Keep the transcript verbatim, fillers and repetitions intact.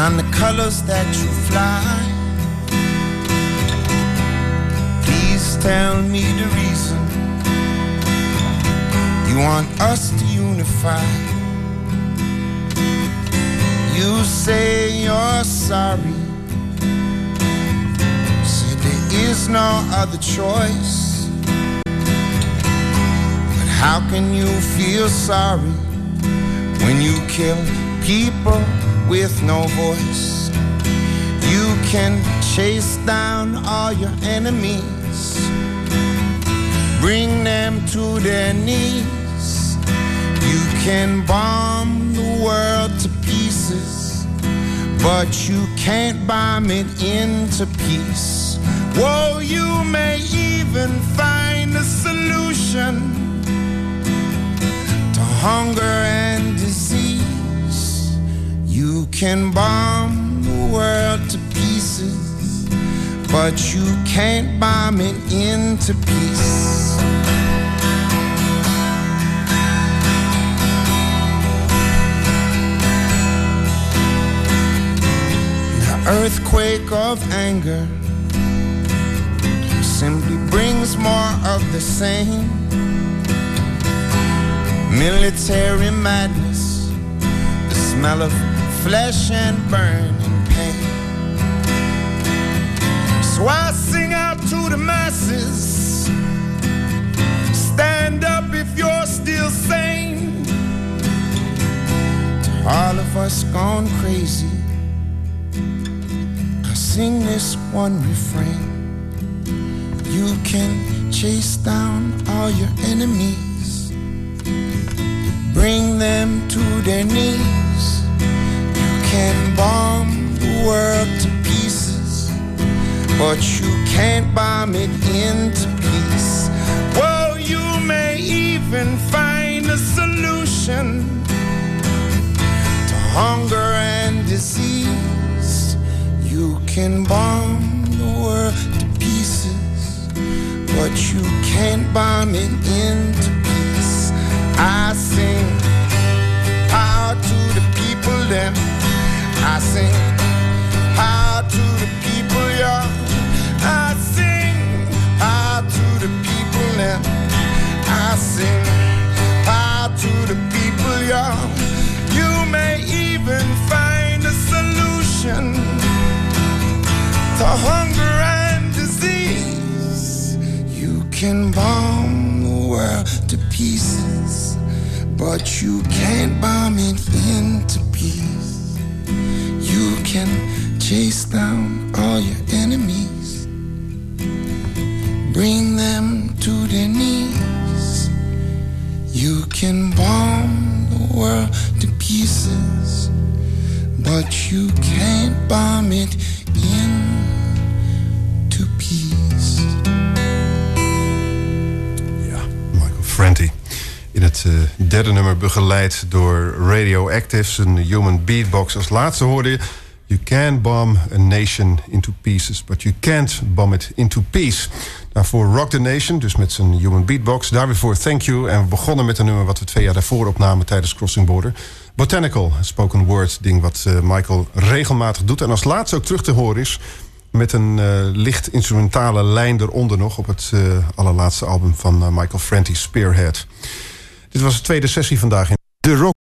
and the colors that you fly. Please tell me the reason you want us to unify. You say you're sorry, say there is no other choice. But how can you feel sorry when you kill people with no voice? You can chase down all your enemies, bring them to their knees. You can bomb the world to pieces, but you can't bomb it into peace. Whoa, you may even find a solution to hunger and disease. You can bomb the world to pieces, but you can't bomb it into peace. The earthquake of anger simply brings more of the same. Military madness, the smell of flesh and burning pain. So I sing out to the masses, stand up if you're still sane. To all of us gone crazy, I sing this one refrain. You can chase down all your enemies, bring them to their knees. You can bomb the world to pieces, but you can't bomb it into peace. Well, you may even find a solution to hunger and disease. You can bomb the world to pieces, but you can't bomb it into peace. I sing out to the people them. I sing out to the people, y'all. I sing out to the people them. I sing out to the people, y'all. You may even find a solution to hunger and disease. You can bomb the world to pieces, but you can't bomb it into peace. You can chase down all your enemies, bring them to their knees. You can bomb the world to pieces, but you can't bomb it into peace. Ja, Michael Franti. In het uh, derde nummer begeleid door Radioactive, een human beatbox. Als laatste hoorde je: You can bomb a nation into pieces, but you can't bomb it into peace. Daarvoor Rock the Nation, dus met zijn human beatbox. Daar weer voor Thank You. En we begonnen met een nummer wat we twee jaar daarvoor opnamen tijdens Crossing Border. Botanical, een spoken word ding wat uh, Michael regelmatig doet. En als laatste ook terug te horen is met een uh, licht instrumentale lijn eronder nog op het uh, allerlaatste album van uh, Michael Franti, Spearhead. Dit was de tweede sessie vandaag in de Rock.